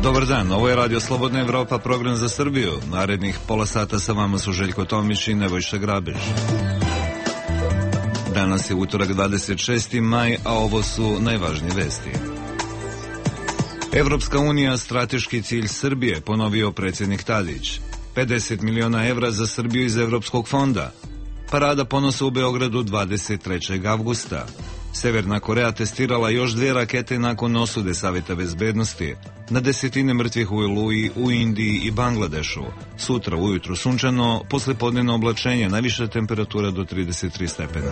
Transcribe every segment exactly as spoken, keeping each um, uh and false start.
Dobar dan, ovo je Radio Slobodna Evropa, program za Srbiju. Narednih pola sata sa vama su Željko Tomić i Nebojša Grabež. Danas je utorak dvadeset šesti maj, a ovo su najvažnije vesti. Evropska unija, strateški cilj Srbije, ponovio predsjednik Tadić. pedeset miliona evra za Srbiju iz Evropskog fonda. Parada ponosa u Beogradu dvadeset trećeg avgusta. Severna Koreja testirala još dvije rakete nakon osude Savjeta bezbednosti. Na desetine mrtvih u Oluji, u Indiji i Bangladešu. Sutra ujutru sunčano, poslepodnevno oblačenje, najviša temperatura do trideset tri stepena.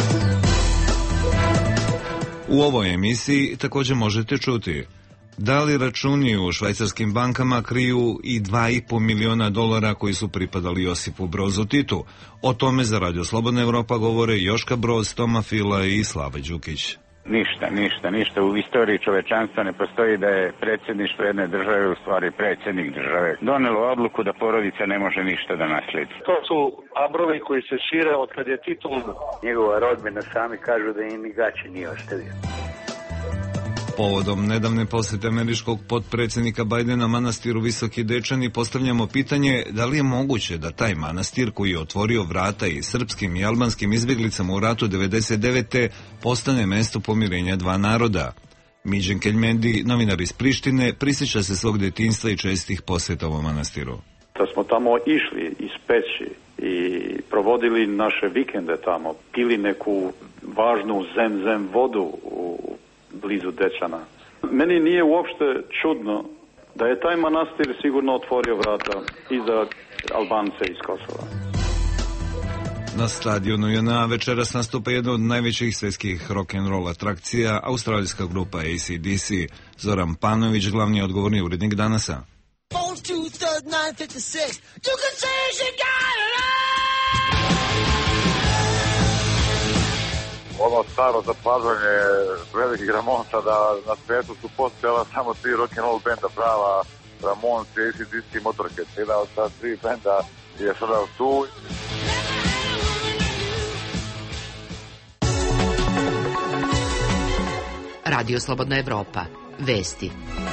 U ovoj emisiji također možete čuti: da li računi u švajcarskim bankama kriju i dva i po miliona dolara koji su pripadali Josipu Brozu Titu? O tome za Radio Slobodna Evropa govore Joška Broz, Toma Fila i Slava Đukić. Ništa, ništa, ništa. U istoriji čovečanstva ne postoji da je predsjedništvo jedne države, u stvari predsjednik države, donelo odluku da porodica ne može ništa da nasledi. To su abrovi koji se šire od kad je Tito. Njegova rodbina sami kažu da im i gaće nije ostavio. Povodom nedavne posjete američkog potpredsjednika Bajdena manastiru Visoki Dečani postavljamo pitanje da li je moguće da taj manastir koji je otvorio vrata i srpskim i albanskim izbjeglicama u ratu devedeset devete postane mesto pomirenja dva naroda. Miđen Keljmendi, novinar iz Prištine, prisjeća se svog djetinjstva i čestih posjeta ovom manastiru. Da smo tamo išli iz Peći i provodili naše vikende tamo, pili neku važnu zem-zem vodu u blizu Dečana. Meni nije uopšte čudno da je taj manastir sigurno otvorio vrata i za Albance iz Kosova. Na stadionu J N A večeras nastupa jedna od najvećih svjetskih rock'n'roll atrakcija, australijska grupa A C D C. Zoran Panović, glavni odgovorni urednik Danasa. Ono staro zapažanje velikih Ramonsa da na svijetu su postojala samo tri rock'n'roll benda prava, Ramonsi, A C D C i Motorhead. Jedan od ta tri benda je sada tu. Radio Slobodna Evropa. Vesti.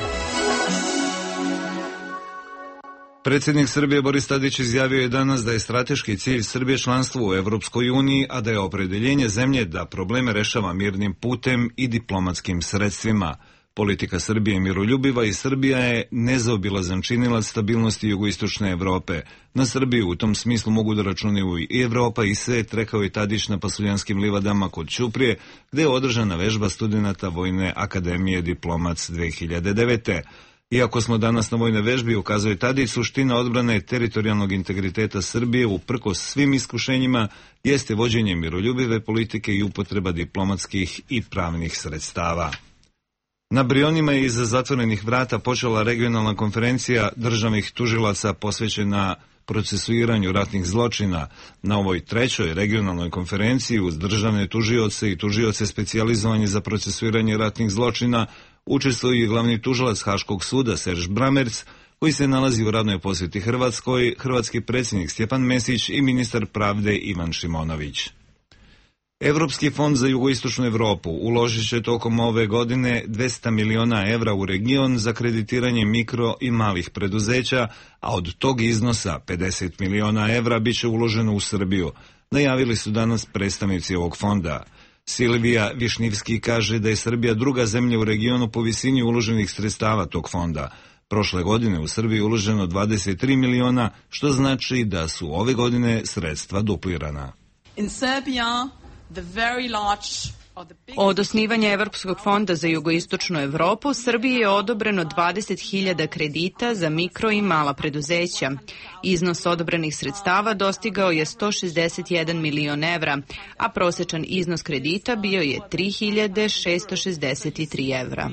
Predsjednik Srbije Boris Tadić izjavio je danas da je strateški cilj Srbije članstvo u Evropskoj uniji, a da je opredjeljenje zemlje da probleme rešava mirnim putem i diplomatskim sredstvima. Politika Srbije je miroljubiva i Srbija je nezaobilazan činilac stabilnosti jugoistočne Evrope. Na Srbiju u tom smislu mogu da računaju i Evropa i svet, rekao je Tadić na Pasuljanskim livadama kod Ćuprije, gde je održana vežba studenata Vojne akademije Diplomac dve hiljade devete. Iako smo danas na vojnoj vežbi, ukazuje Tadić, suština odbrane teritorijalnog integriteta Srbije uprkos svim iskušenjima jeste vođenje miroljubive politike i upotreba diplomatskih i pravnih sredstava. Na Brionima je iza zatvorenih vrata počela regionalna konferencija državnih tužilaca posvećena procesuiranju ratnih zločina. Na ovoj trećoj regionalnoj konferenciji uz državne tužioce i tužioce specijalizovanje za procesuiranje ratnih zločina učestvuje i glavni tužilac Haškog suda Serž Bramerc, koji se nalazi u radnoj posjeti Hrvatskoj, hrvatski predsjednik Stjepan Mesić i ministar pravde Ivan Šimonović. Evropski fond za jugoistočnu Evropu uložit će tokom ove godine dvesta miliona evra u region za kreditiranje mikro i malih preduzeća, a od tog iznosa pedeset miliona evra bit će uloženo u Srbiju, najavili su danas predstavnici ovog fonda. Silvija Višnivski kaže da je Srbija druga zemlja u regionu po visini uloženih sredstava tog fonda. Prošle godine u Srbiji uloženo dvadeset tri miliona, što znači da su ove godine sredstva duplirana. In Serbia, the very large Od osnivanja Evropskog fonda za jugoistočnu Evropu, Srbiji je odobreno dvadeset hiljada kredita za mikro i mala preduzeća. Iznos odobrenih sredstava dostigao je sto šezdeset jedan milion evra, a prosječan iznos kredita bio je tri hiljade šesto šezdeset tri evra.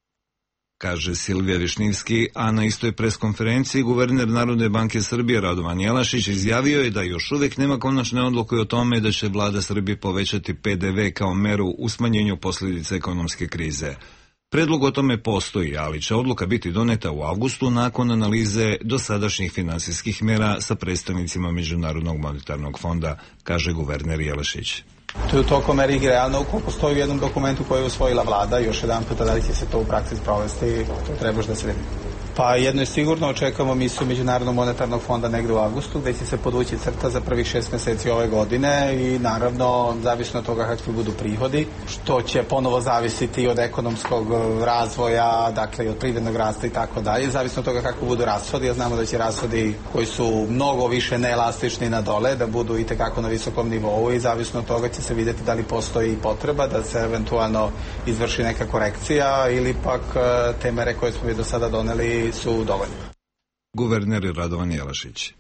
Kaže Silvija Višnivski, a na istoj preskonferenciji guverner Narodne banke Srbije Radovan Jelašić izjavio je da još uvijek nema konačne odluke o tome da će vlada Srbije povećati P D V kao meru u smanjenju posljedica ekonomske krize. Predlog o tome postoji, ali će odluka biti doneta u avgustu nakon analize dosadašnjih finansijskih mera sa predstavnicima Međunarodnog monetarnog fonda, kaže guverner Jelašić. To je u toku meri realno ukoliko postoji u jednom dokumentu koji je usvojila vlada. Još jedan puta da li će se to u praksi sprovesti, to trebaš da se vidi. Pa jedno je sigurno, očekujemo misiju Međunarodnog monetarnog fonda negde u avgustu, gde će se podvući crta za prvih šest meseci ove godine i naravno, zavisno od toga kakvi budu prihodi, što će ponovo zavisiti od ekonomskog razvoja, dakle i od privrednog rasta i tako dalje, zavisno od toga kako budu rashodi, ja znamo da će rashodi koji su mnogo više neelastični na dole, da budu i tekako na visokom nivou i zavisno od toga će se vidjeti da li postoji potreba da se eventualno izvrši neka korekcija ili pak te mere koje smo mi do sada doneli su dovoljni. Guverner Radovan Jelašić.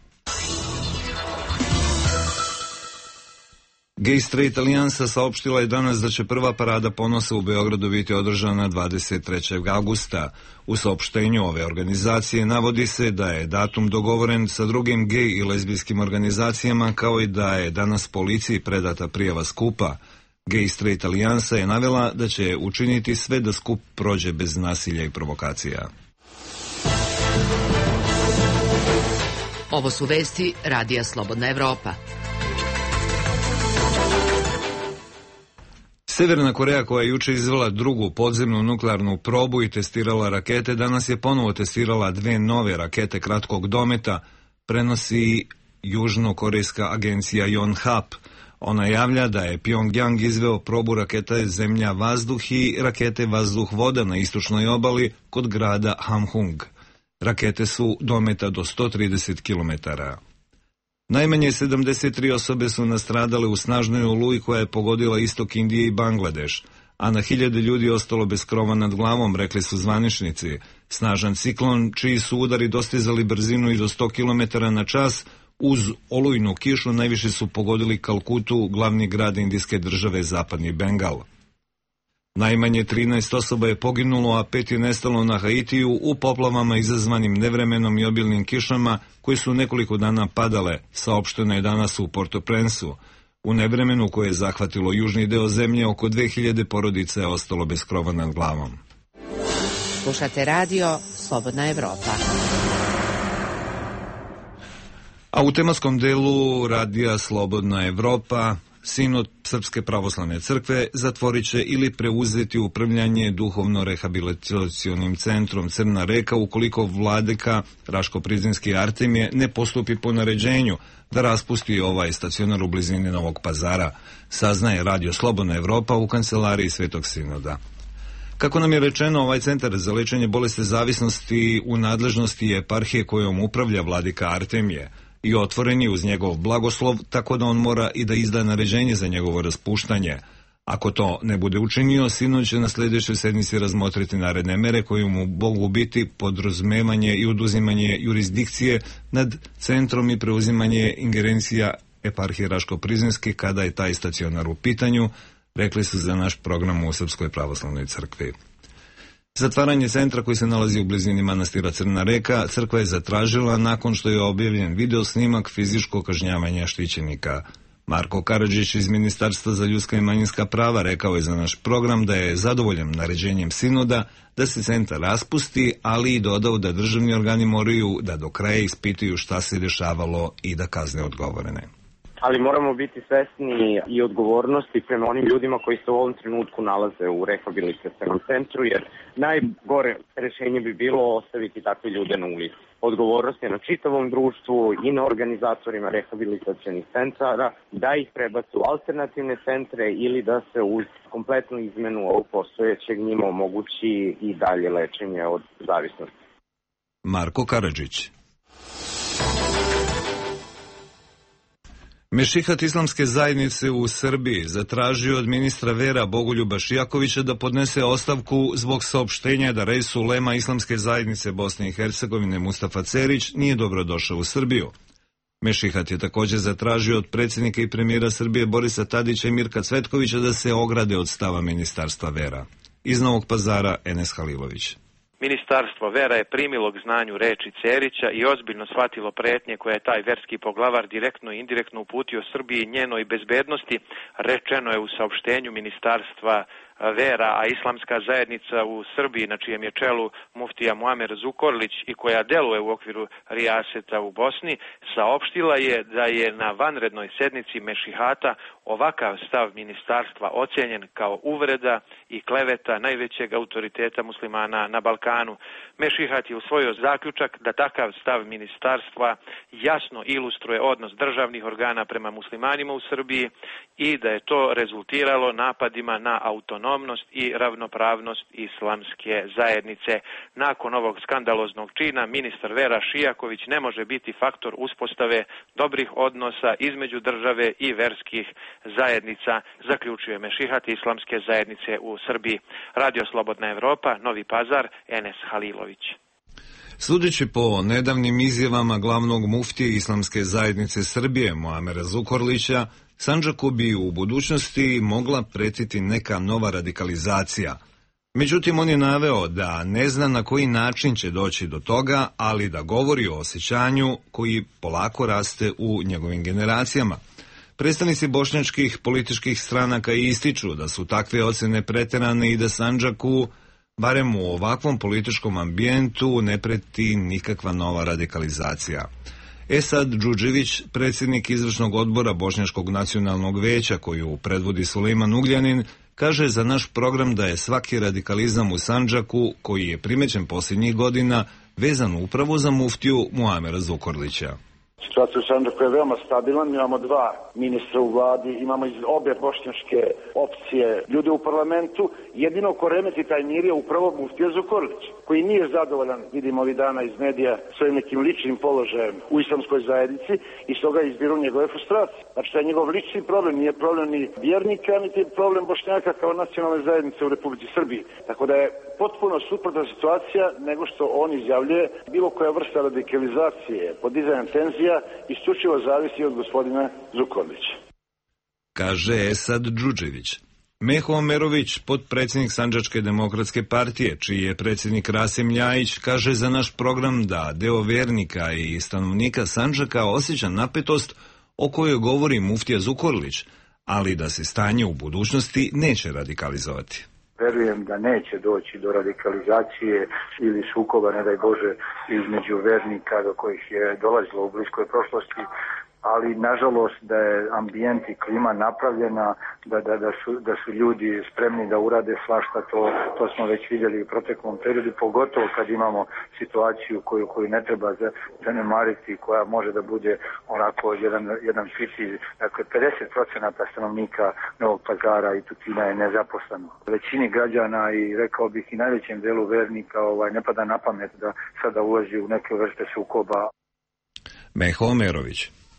Gay Straight Alijansa saopštila je danas da će prva parada ponosa u Beogradu biti održana dvadeset trećeg avgusta. U saopštenju ove organizacije navodi se da je datum dogovoren sa drugim gej i lezbijskim organizacijama, kao i da je danas policiji predata prijava skupa. Gay Straight Alijansa je navela da će učiniti sve da skup prođe bez nasilja i provokacija. Ovo su vesti Radija Slobodna Evropa. Severna Koreja, koja je juče izvela drugu podzemnu nuklearnu probu i testirala rakete, danas je ponovo testirala dve nove rakete kratkog dometa, prenosi južnokorejska agencija Yonhap. Ona javlja da je Pyongyang izveo probu rakete zemlja-vazduh i rakete vazduh-voda na istočnoj obali kod grada Hamhung. Rakete su dometa do sto trideset kilometara. Najmanje sedamdeset tri osobe su nastradale u snažnoj oluji koja je pogodila istok Indije i Bangladeš, a na hiljade ljudi ostalo bez krova nad glavom, rekli su zvaničnici. Snažan ciklon, čiji su udari dostizali brzinu i do sto kilometara na čas, uz olujnu kišu najviše su pogodili Kalkutu, glavni grad indijske države Zapadni Bengal. Najmanje trinaest osoba je poginulo, a pet je nestalo na Haitiju u poplavama izazvanim nevremenom i obilnim kišama koje su nekoliko dana padale, saopšteno je danas u Port-au-Prince-u. U nevremenu koje je zahvatilo južni deo zemlje, oko dve hiljade porodica je ostalo bez krova nad glavom. Slušate radio Slobodna Evropa. A u tematskom delu radija Slobodna Evropa Sinod Srpske pravoslavne crkve zatvorit će ili preuzeti upravljanje duhovno-rehabilitacionim centrom Crna Reka ukoliko vladika Raško-Prizinski Artemije ne postupi po naređenju da raspusti ovaj stacionar u blizini Novog Pazara, saznaje radio Slobodna Evropa u kancelariji Svetog Sinoda. Kako nam je rečeno, ovaj centar za lečenje bolesti zavisnosti u nadležnosti je eparhije kojom upravlja vladika Artemije i otvoren je uz njegov blagoslov, tako da on mora i da izda naređenje za njegovo raspuštanje. Ako to ne bude učinio, Sinod će na sljedećoj sednici razmotriti naredne mere koje mu mogu biti podrazumevanje i oduzimanje jurisdikcije nad centrom i preuzimanje ingerencija eparhije Raško-Prizinski kada je taj stacionar u pitanju, rekli su za naš program u Srpskoj pravoslavnoj crkvi. Zatvaranje centra koji se nalazi u blizini manastira Crna Reka crkva je zatražila nakon što je objavljen video snimak fizičkog kažnjavanja štićenika. Marko Karadžić iz Ministarstva za ljudska i manjinska prava rekao je za naš program da je zadovoljan naređenjem Sinoda da se centar raspusti, ali i dodao da državni organi moraju da do kraja ispituju šta se dešavalo i da kazne odgovorene. Ali moramo biti svesni i odgovornosti prema onim ljudima koji se u ovom trenutku nalaze u rehabilitacionom centru, jer najgore rešenje bi bilo ostaviti takve ljude na ulici. Odgovornost je na čitavom društvu i na organizatorima rehabilitacionih centara da ih prebacu u alternativne centre ili da se uz kompletnu izmenu ovog postojećeg njima omogući i dalje lečenje od zavisnosti. Marko Karadžić. Mešihat islamske zajednice u Srbiji zatražio od ministra vera Bogoljuba Šijakovića da podnese ostavku zbog saopštenja da Reis ulema islamske zajednice Bosne i Hercegovine Mustafa Cerić nije dobrodošao u Srbiju. Mešihat je također zatražio od predsjednika i premijera Srbije Borisa Tadića i Mirka Cvetkovića da se ograde od stava ministarstva vera. Iz Novog Pazara Enes Halilović. Ministarstvo vera je primilo k znanju reči Cerića i ozbiljno shvatilo pretnje koje je taj verski poglavar direktno i indirektno uputio Srbiji i njenoj bezbednosti, rečeno je u saopštenju Ministarstva vera, a islamska zajednica u Srbiji, na čijem je čelu muftija Muamer Zukorlić i koja deluje u okviru rijaseta u Bosni, saopštila je da je na vanrednoj sednici Mešihata ovakav stav ministarstva ocenjen kao uvreda i kleveta najvećeg autoriteta muslimana na Balkanu. Mešihat je usvojio zaključak da takav stav ministarstva jasno ilustruje odnos državnih organa prema muslimanima u Srbiji i da je to rezultiralo napadima na autonomnost i ravnopravnost islamske zajednice. Nakon ovog skandaloznog čina, ministar Vera Šijaković ne može biti faktor uspostave dobrih odnosa između države i verskih zajednica, zaključuje Mešihat islamske zajednice u Srbiji. Radio Slobodna Evropa, Novi Pazar, Enes Halilović. Sudeći po nedavnim izjavama glavnog muftije islamske zajednice Srbije, Muamera Zukorlića, Sandžaku bi u budućnosti mogla pretiti neka nova radikalizacija. Međutim, on je naveo da ne zna na koji način će doći do toga, ali da govori o osjećanju koji polako raste u njegovim generacijama. Predstavnici bošnjačkih političkih stranaka ističu da su takve ocene preterane i da Sandžaku, barem u ovakvom političkom ambijentu, ne preti nikakva nova radikalizacija. Esad Džudžević, predsjednik izvršnog odbora Bošnjačkog nacionalnog veća koju predvodi Sulejman Ugljanin, kaže za naš program da je svaki radikalizam u Sandžaku, koji je primećen posljednjih godina, vezan upravo za muftiju Muamera Zukorlića. Situacija u Sandžaku je veoma stabilan, imamo dva ministra u vladi, imamo iz obe bošnjačke opcije ljude u parlamentu. Jedino ko remeti taj mir je upravo muftija Zukorlić, koji nije zadovoljan, vidimo ovih dana iz medija, svojim nekim ličnim položajem u islamskoj zajednici i stoga izbiru njegove frustracije. Znači, to je njegov lični problem, nije problem ni vjernika, niti je problem Bošnjaka kao nacionalne zajednice u Republici Srbiji. Tako da je potpuno suprotna situacija nego što on izjavljuje. Bilo koja vrsta radikalizacije, podizanja tenzija, isključivo zavisi od gospodina Zukorlića. Kaže Esad Džudžević. Meho Omerović, potpredsjednik Sandžačke demokratske partije, čiji je predsjednik Rasim Ljajić, kaže za naš program da deo vernika i stanovnika Sandžaka osjeća napetost o kojoj govori muftija Zukorlić, ali da se stanje u budućnosti neće radikalizovati. Verujem da neće doći do radikalizacije ili sukoba, ne daj Bože, između vernika do kojih je dolazilo u bliskoj prošlosti, ali nažalost da je ambijent i klima napravljena, da, da, da, su, da su ljudi spremni da urade svašta, to, to smo već vidjeli u proteklom periodu, pogotovo kad imamo situaciju koju, koju ne treba zanemariti, koja može da bude onako jedan, jedan fiti, dakle pedeset posto stanovnika Novog Pazara i Tutina je nezaposleno. Većini građana i rekao bih i najvećem delu vernika ovaj, ne pada na pamet da sada ulazi u neke vrste sukoba. Meho Omerović.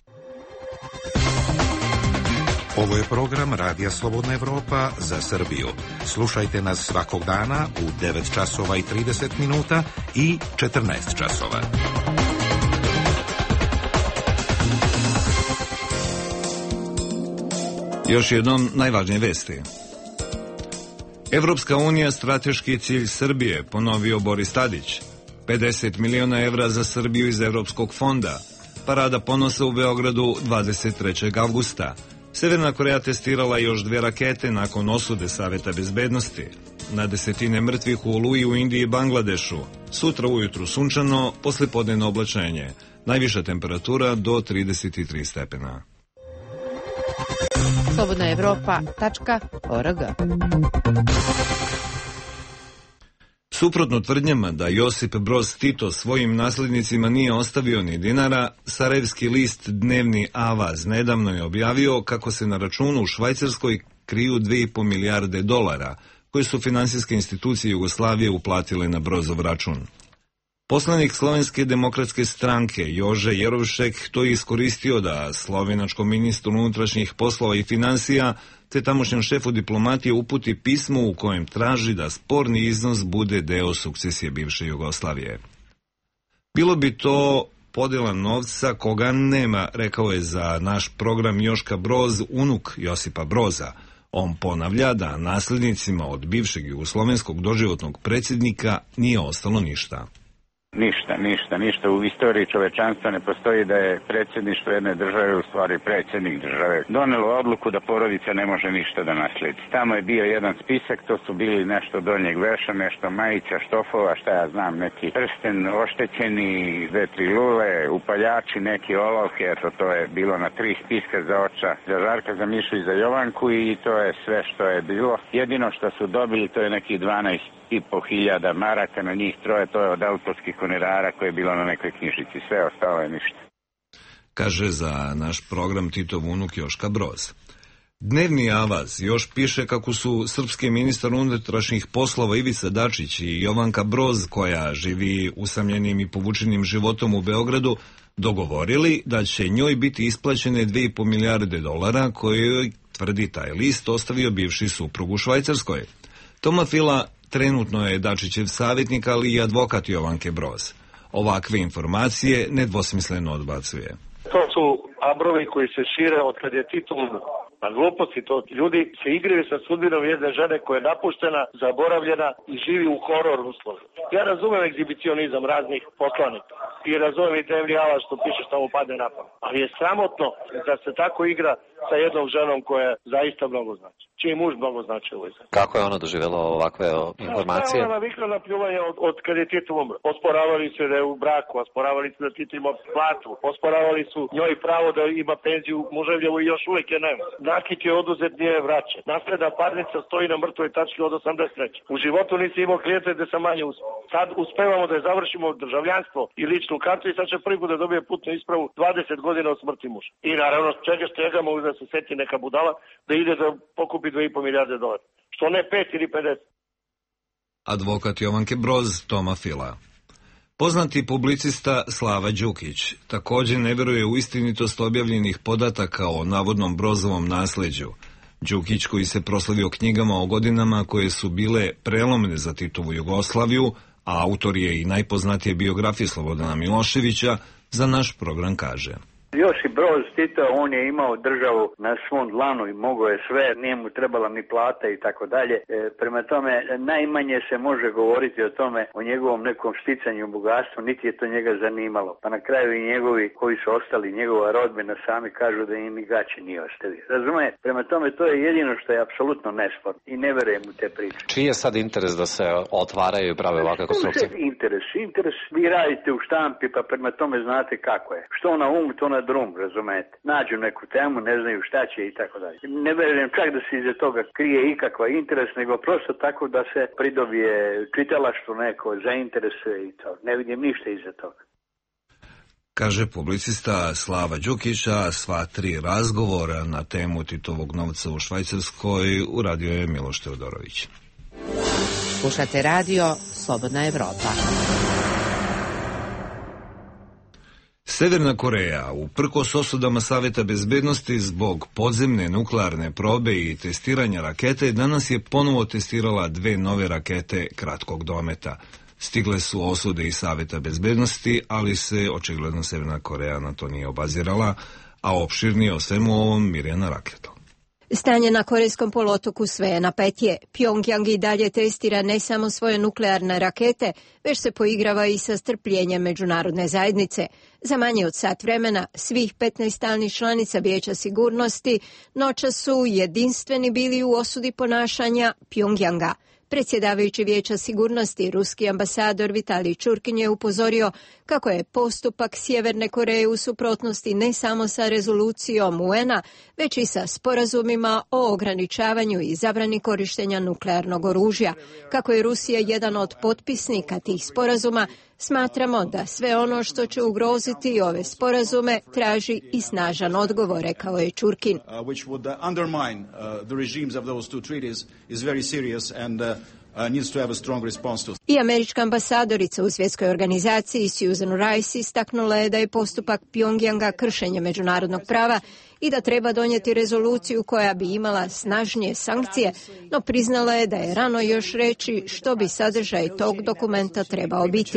Ovo je program Radija Slobodna Evropa za Srbiju. Slušajte nas svakog dana u devet časova i trideset minuta i četrnaest časova. Još jednom najvažnije vesti. Evropska unija strateški cilj Srbije, ponovio Boris Tadić. pedeset miliona evra za Srbiju iz Evropskog fonda. Parada ponosa u Beogradu dvadeset trećeg avgusta. Severna Koreja testirala još dve rakete nakon osude Saveta bezbednosti. Na desetine mrtvih u Oluji u Indiji i Bangladešu. Sutra ujutru sunčano, poslijepodnevno oblačenje. Najviša temperatura do trideset tri stepena. slobodna evropa tačka org. Suprotno tvrdnjama da Josip Broz Tito svojim nasljednicima nije ostavio ni dinara, sarajevski list Dnevni Avaz nedavno je objavio kako se na računu u Švajcarskoj kriju dve i po milijarde dolara, koje su finansijske institucije Jugoslavije uplatile na Brozov račun. Poslanik Slovenske demokratske stranke Jože Jerovšek to je iskoristio da slovenačkom ministru unutrašnjih poslova i finansija te tamošnjem šefu diplomatije uputi pismo u kojem traži da sporni iznos bude deo sukcesije bivše Jugoslavije. Bilo bi to podjela novca koga nema, rekao je za naš program Joška Broz, unuk Josipa Broza. On ponavlja da nasljednicima od bivšeg jugoslovenskog doživotnog predsjednika nije ostalo ništa. Ništa, ništa, ništa. U istoriji čovečanstva ne postoji da je predsjedništvo jedne države, u stvari predsjednik države, donelo odluku da porodica ne može ništa da nasledi. Tamo je bio jedan spisak, to su bili nešto donjeg veša, nešto majica, štofova, šta ja znam, neki prsten oštećeni, dve, tri lule, upaljači, neki olovke, eto to je bilo na tri spiska za oča, za Žarka, za Mišu i za Jovanku i to je sve što je bilo. Jedino što su dobili to je neki dvanaest i po hiljada maraka, na njih troje, to je od autorskih honorara koje je bilo na nekoj knjižici. Sve ostalo je ništa. Kaže za naš program Titov unuk Joška Broz. Dnevni avaz još piše kako su srpski ministar unutrašnjih poslova Ivica Dačić i Jovanka Broz, koja živi usamljenim i povučenim životom u Beogradu, dogovorili da će njoj biti isplaćene dve i po milijarde dolara koje, tvrdi taj list, ostavio bivši suprug u Švajcarskoj. Toma Fila trenutno je Dačićev savjetnik, ali i advokat Jovanke Broz. Ovakve informacije nedvosmisleno odbacuje. To su abrovi koji se šire od kad je Tito umro. Na gluposti to ljudi se igraju sa sudbinom jedne žene koja je napuštena, zaboravljena i živi u horor uslovu. Ja razumem egzibicionizam raznih poslanika i razumem i dnevni avaz što piše što mu padne na pamet. Ali je sramotno da se tako igra sa jednom ženom koja zaista mnogo znači. Čiji muž mnogo znači u ovoj zemlji. Kako je ona doživjela ovakve informacije? Ona navikla na pljuvanje od, od kad je Tito umro. Osporavali su da je u braku, osporavali su da Tito ima platu, osporavali su njoj pravo da ima penziju muževljevu i još uvijek je nema. Nakit je oduzet, nije vraćen. Nasledna parnica stoji na mrtvoj tački od osamdeset treće. U životu nisi imao klijente gde sam manje uspio. Sad uspevamo da je završimo državljanstvo i ličnu kartu i sad će prvi put da dobije putnu ispravu dvadeset godina od smrti muža. I naravno čega stega mogu da se seti neka budala da ide da pokupi dve i po milijarde dolara. Što ne pet ili pedeset. Advokat Jovanke Broz, Toma Fila. Poznati publicista Slava Đukić također ne veruje u istinitost objavljenih podataka o navodnom Brozovom nasleđu. Đukić, koji se proslavio knjigama o godinama koje su bile prelomne za Titovu Jugoslaviju, a autor je i najpoznatije biografije Slobodana Miloševića, za naš program kaže: Josip Broz Tito, on je imao državu na svom dlanu i mogao je sve, nije mu trebala ni plata i tako dalje. E, prema tome, najmanje se može govoriti o tome, o njegovom nekom sticanju bogatstvu, niti je to njega zanimalo. Pa na kraju i njegovi koji su ostali, njegova rodbina, sami kažu da im i gaće nije ostavio. Razumije? Prema tome, to je jedino što je apsolutno nesporno i ne verujem u te priče. Čiji je sad interes da se otvaraju i prave ovakve konstrukcije? Interes, interes, vi radite u štampi, pa prema tome znate kako je. Što na um, to na drum, razumete. Nađu neku temu, ne znaju šta će i tako dalje. Ne verujem čak da se iza toga krije ikakva interes, nego prosto tako da se pridobije čitalaštvo neko, zainteresuje i to. Ne vidim ništa iza toga. Kaže publicista Slava Đukića. Sva tri razgovora na temu Titovog novca u Švajcarskoj uradio je Miloš Teodorović. Slušate radio Slobodna Evropa. Severna Koreja, uprkos osudama Saveta bezbednosti zbog podzemne nuklearne probe i testiranja rakete, danas je ponovo testirala dve nove rakete kratkog dometa. Stigle su osude iz Saveta bezbednosti, ali se očigledno Severna Koreja na to nije obazirala, a opširnije o svemu ovom Mirjana Rakleto. Stanje na Korejskom poluotoku sve je napetije. Pjongjang i dalje testira ne samo svoje nuklearne rakete, već se poigrava i sa strpljenjem međunarodne zajednice. Za manje od sat vremena svih petnaest stalnih članica Vijeća sigurnosti noćas su jedinstveni bili u osudi ponašanja Pjongjanga. Predsjedavajući Vijeća sigurnosti, ruski ambasador Vitalij Čurkin je upozorio kako je postupak Sjeverne Koreje u suprotnosti ne samo sa rezolucijom U N-a, već i sa sporazumima o ograničavanju i zabrani korištenja nuklearnog oružja. Kako je Rusija jedan od potpisnika tih sporazuma, smatramo da sve ono što će ugroziti ove sporazume traži i snažan odgovor, rekao je Čurkin. I američka ambasadorica u svjetskoj organizaciji Susan Rice istaknula je da je postupak Pjongjanga kršenje međunarodnog prava i da treba donijeti rezoluciju koja bi imala snažnije sankcije, no priznala je da je rano još reći što bi sadržaj tog dokumenta trebao biti.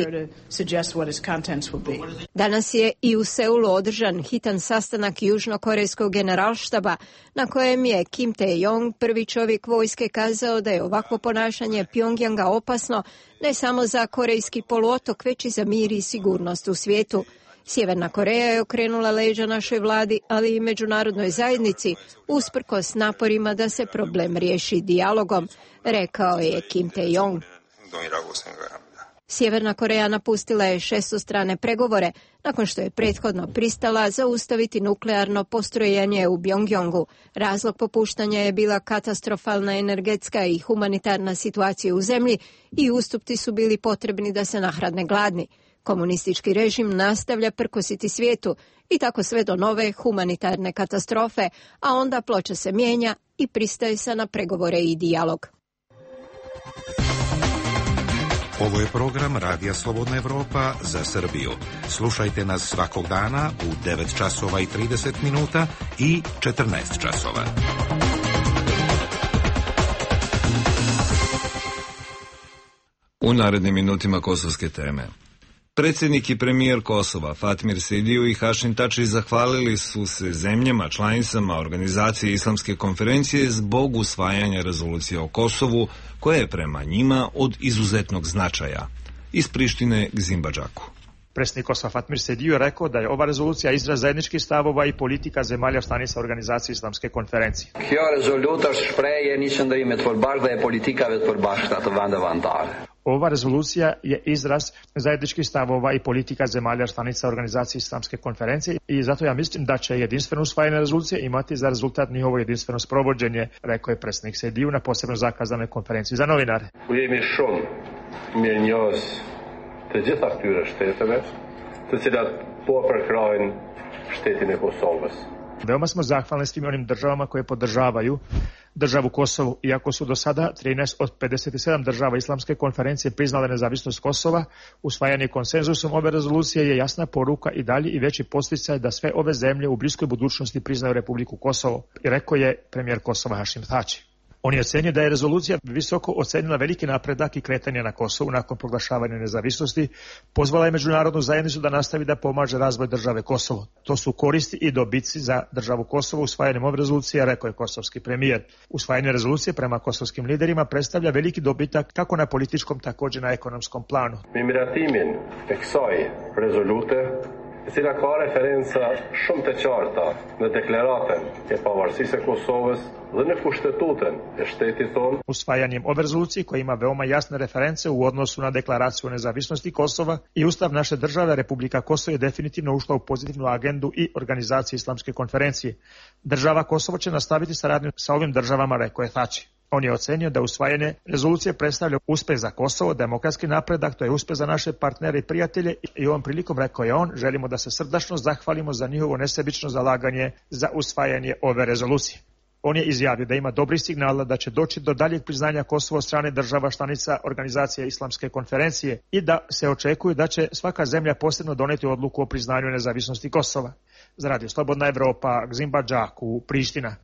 Danas je i u Seulu održan hitan sastanak južnokorejskog generalštaba na kojem je Kim Tae-yong, prvi čovjek vojske, kazao da je ovakvo ponašanje Pjongjanga opasno ne samo za korejski poluotok, već i za mir i sigurnost u svijetu. Sjeverna Koreja je okrenula leđa našoj vladi, ali i međunarodnoj zajednici, usprkos naporima da se problem riješi dijalogom, rekao je Kim Tae-yong. Sjeverna Koreja napustila je šestostrane pregovore nakon što je prethodno pristala zaustaviti nuklearno postrojenje u Pjongjangu. Razlog popuštanja je bila katastrofalna energetska i humanitarna situacija u zemlji i ustupci su bili potrebni da se nahradne gladni. Komunistički režim nastavlja prkositi svijetu i tako sve do nove humanitarne katastrofe, a onda ploča se mijenja i pristaje se na pregovore i dijalog. Ovo je program Radija Slobodna Evropa za Srbiju. Slušajte nas svakog dana u devet časova i trideset minuta i četrnaest časova. U narednim minutima kosovske teme. Predsjednik i premijer Kosova Fatmir Sediju i Hašim Tači zahvalili su se zemljama članicama Organizacije Islamske konferencije zbog usvajanja rezolucije o Kosovu, koja je prema njima od izuzetnog značaja. Iz Prištine k Zimbabđaku. Predsjednik Kosova Fatmir Sediju je rekao da je ova rezolucija izraz zajedničkih stavova i politika zemalja članica Organizacije Islamske konferencije. Kjo rezoluta shprehje një qëndrimi të përbashkët dhe politikave të përbashkëta të vendeve anëtare. Ova rezolucija je izraz zajedničkih stavova i politika zemalja članica Organizacije Islamske konferencije i zato ja mislim da će jedinstveno usvajanje rezolucije imati za rezultat njihovo jedinstveno sprovođenje, rekao je predsjednik Sediju na posebno zakazanoj konferenciji za novinare. U jemi shumë mirënjohës të gjitha këtyre shteteve, të cilat po përkrajnë shtetin e Kosovës. Veoma smo zahvalni svim onim državama koje podržavaju državu Kosovu, iako su do sada trinaest od pedeset sedam država Islamske konferencije priznale nezavisnost Kosova. Usvajanje konsenzusom ove rezolucije je jasna poruka i dalji i veći podsticaj da sve ove zemlje u bliskoj budućnosti priznaju Republiku Kosovo, i rekao je premijer Kosova Hašim Tači. On je ocenio da je rezolucija visoko ocenila veliki napredak i kretanje na Kosovu nakon proglašavanja nezavisnosti, pozvala je međunarodnu zajednicu da nastavi da pomaže razvoj države Kosovo. To su koristi i dobici za državu Kosovo usvajanjem ove rezolucije, rekao je kosovski premijer. Usvajanje rezolucije prema kosovskim liderima predstavlja veliki dobitak kako na političkom, također na ekonomskom planu. Me miratimin e kësaj rezolute, e cila ka referenca shumë të qarta në deklaratën e pavarësisë së Kosovës dhe në kushtetutën e shtetit tonë. Usvajanjem ove rezolucije koja ima veoma jasne reference u odnosu na deklaraciju o nezavisnosti Kosova i ustav naše države, Republika Kosovo je definitivno ušla u pozitivnu agendu i Organizacije Islamske konferencije. Država Kosovo će nastaviti saradnju sa ovim državama, rekao je Tači. On je ocenio da usvajanje rezolucije predstavlja uspeh za Kosovo, demokratski napredak, to je uspeh za naše partnere i prijatelje, i ovom prilikom, rekao je on, želimo da se srdačno zahvalimo za njihovo nesebično zalaganje za usvajanje ove rezolucije. On je izjavio da ima dobrih signala da će doći do daljeg priznanja Kosova od strane država članica Organizacije Islamske konferencije i da se očekuje da će svaka zemlja posebno doneti odluku o priznanju nezavisnosti Kosova. Za Radio Slobodna Evropa, Zimbabđaku, Priština.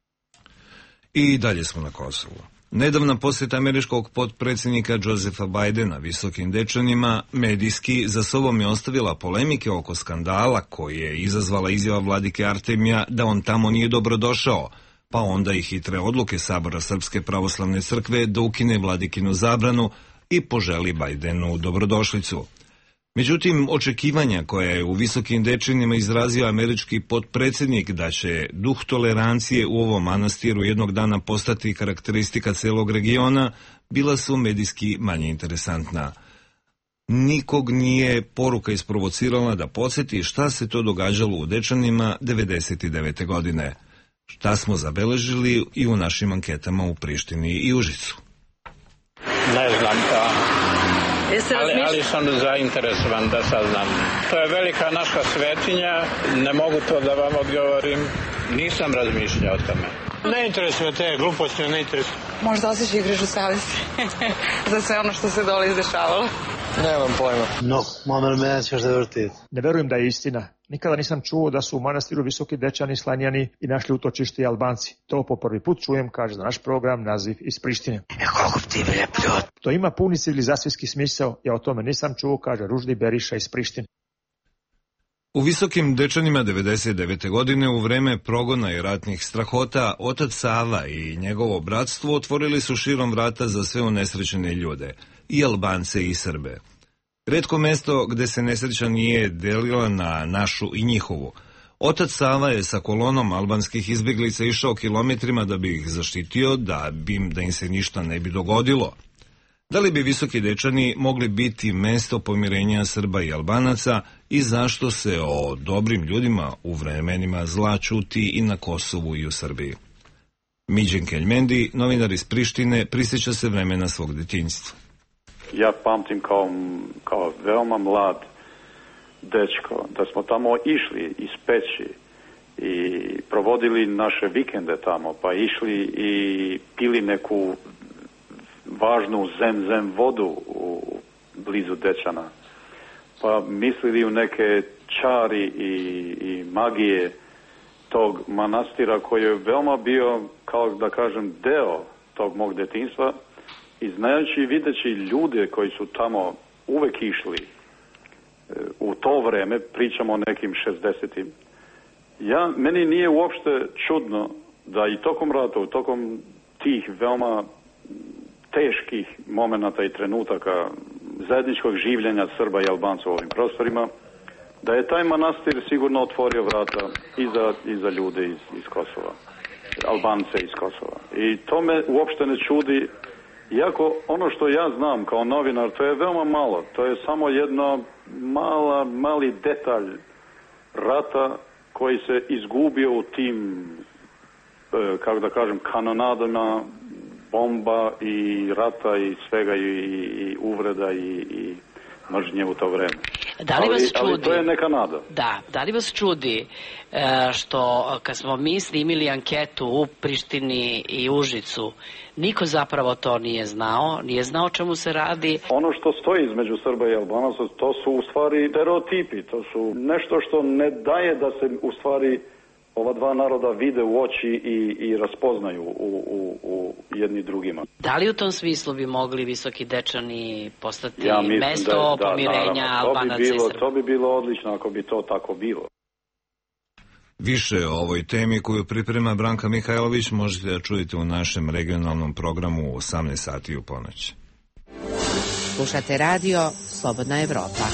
I dalje smo na Kosovu. Nedavna posjeta američkog potpredsjednika Josepha Bidena visokim Dečanima medijski za sobom je ostavila polemike oko skandala koji je izazvala izjava vladike Artemija da on tamo nije dobrodošao, pa onda i hitre odluke Sabora Srpske pravoslavne crkve da ukine vladikinu zabranu i poželi Bidenu dobrodošlicu. Međutim, očekivanja koja je u visokim Dečanima izrazio američki potpredsjednik da će duh tolerancije u ovom manastiru jednog dana postati karakteristika celog regiona, bila su medijski manje interesantna. Nikog nije poruka isprovocirala da podsjeti šta se to događalo u Dečanima devedeset devete. godine. Šta smo zabeležili i u našim anketama u Prištini i Užicu. Ne znam da... Ali, ali sam zainteresovan da saznam. To je velika naša svetinja, ne mogu to da vam odgovorim, nisam razmišljao o tome. Ne interesuje te gluposti, ne interesuje. Možda osjećaš i grižu savjesti za sve ono što se dole izdešavalo. Nemam pojma. No, Ne verujem da je istina. Nikada nisam čuo da su u manastiru Visoki Dečani, Slanjani i našli utočište i Albanci. To po prvi put čujem, kaže za naš program Naziv iz Prištine. To ima puni civilizacijski smisao, ja o tome nisam čuo, kaže Ruždi Beriša iz Prištine. U Visokim Dečanima devedeset devete. godine u vreme progona i ratnih strahota otac Sava i njegovo bratstvo otvorili su širom vrata za sve unesrećene ljude, i Albance i Srbe. Retko mesto gde se nesreća nije delila na našu i njihovu. Otac Sava je sa kolonom albanskih izbjeglica išao kilometrima da bi ih zaštitio, da, bi, da im se ništa ne bi dogodilo. Da li bi Visoki Dečani mogli biti mesto pomirenja Srba i Albanaca i zašto se o dobrim ljudima u vremenima zla čuti i na Kosovu i u Srbiji? Miđen Keljmendi, novinar iz Prištine, prisjeća se vremena svog detinjstva. Ja pamtim kao, kao veoma mlad dečko da smo tamo išli iz Peći i provodili naše vikende tamo, pa išli i pili neku važnu zem-zem vodu u blizu Dečana. Pa mislili u neke čari i, i magije tog manastira koji je veoma bio, kao da kažem, deo tog mog detinjstva. I znajući i videći ljude koji su tamo uvek išli u to vreme, pričamo o nekim šezdesetim, ja, meni nije uopšte čudno da i tokom rata, u tokom tih veoma teških momenata i trenutaka zajedničkog življenja Srba i Albanca u ovim prostorima, da je taj manastir sigurno otvorio vrata i za, i za ljude iz, iz Kosova, Albance iz Kosova. I to me uopšte ne čudi. Iako ono što ja znam kao novinar, to je veoma malo. To je samo jedno mala, mali detalj rata koji se izgubio u tim, kako da kažem, kanonadama, bomba i rata i svega i, i uvreda i, i mržnje u to vreme. Da li vas ali, čudi? Ali to je neka nada. Da, da li vas čudi što kad smo mi snimili anketu u Prištini i Užicu, niko zapravo to nije znao, nije znao o čemu se radi? Ono što stoji između Srba i Albanaca, to su u stvari stereotipi, to su nešto što ne daje da se u stvari ova dva naroda vide u oči i, i raspoznaju u, u, u jedni drugima. Da li u tom smislu bi mogli Visoki Dečani postati ja mesto da, da, pomirenja Albanaca i Srba? To bi bilo odlično ako bi to tako bilo. Više o ovoj temi koju priprema Branka Mihajlović možete da čujete u našem regionalnom programu u osamnaest sati u ponoć. Slušate radio Slobodna Evropa.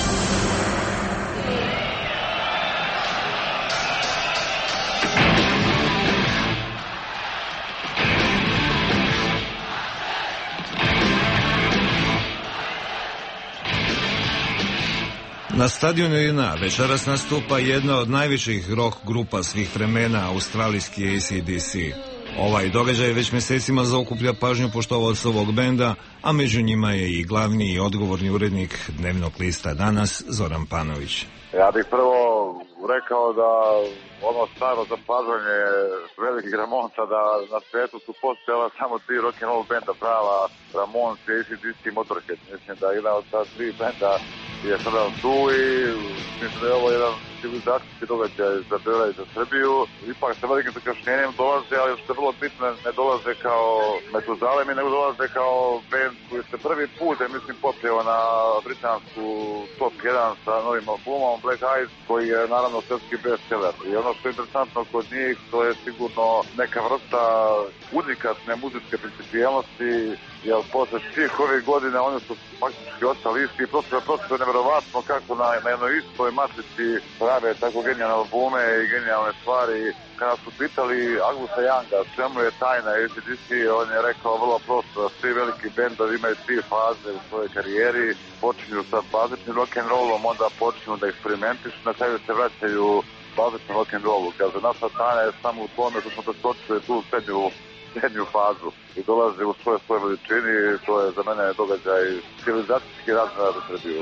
Na stadionu J N A večeras nastupa jedna od najvećih rock grupa svih vremena, australijski A C D C. Ovaj događaj već mesecima zaokuplja pažnju poštovaoca ovog benda, a među njima je i glavni i odgovorni urednik dnevnog lista Danas, Zoran Panović. Ja bih prvo rekao da ono staro zapažanje velikih Ramonsa da na svetu su postojala samo tri rock'n'roll benda prava, Ramones, A C D C i Motorhead. Mislim da jedan od ta tri benda je sada tu i mislim da je ovo jedan civilizacijski događaj za Beograd i za Srbiju. Ipak sa velikim zakašnjenjem dolaze, ali što je vrlo bitno, ne dolaze kao Metuzalemi, nego dolaze kao band koji se prvi put, ja mislim, popeo na britansku top jedan sa novim albumom Black Eyes, koji je naravno srpski bestseller. I ono što je interesantno kod njih, to je sigurno neka vrsta unikatne muzičke principijelnosti, jer posle svih ovih godina oni su faktički ostali isti i prosto, prosto je nevjerovatno kako na, na jednoj istoj matrici prave tako genijalne albume i genijalne stvari. Kada su pitali Angusa Younga čemu je tajna A C D C, on je rekao vrlo prosto da svi veliki bendovi imaju tri faze u svojoj karijeri, počinju sa bazičnim rock'n'rollom, onda počinju da eksperimentišu, na kraju se vraćaju bazičnom rock'n'rollu. Kaže, naša tajna je samo u tome da smo preskočili tu srednju srednju fazu i dolaze u svoje svoje veličini. To je za mene događaj civilizacijski razmjera za Srbiju.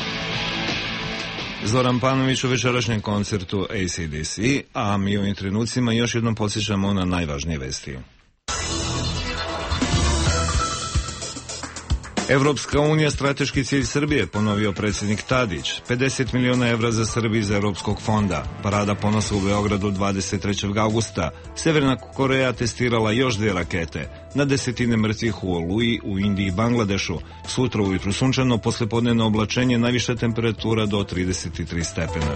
Zoran Panović u večerašnjem koncertu A C D C, a mi u ovim trenucima još jednom podsjećamo na najvažnije vesti. Evropska unija strateški cilj Srbije, ponovio predsjednik Tadić. pedeset miliona evra za Srbiju iz Evropskog fonda. Parada ponosa u Beogradu dvadeset trećeg avgusta. Severna Koreja testirala još dvije rakete. Na desetine mrtvih u Oluji, u Indiji i Bangladešu. Sutra ujutru sunčano, poslepodnevno oblačenje, najviša temperatura do trideset tri stepena.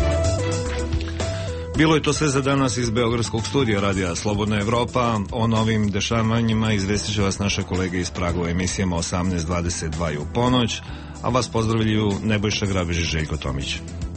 Bilo je to sve za danas iz Beogradskog studija radija Slobodna Evropa. O novim dešavanjima izvestit će vas naše kolege iz Praga u emisijama osamnaest dvadeset dva i u ponoć, a vas pozdravljaju Nebojša Grabež i Željko Tomić.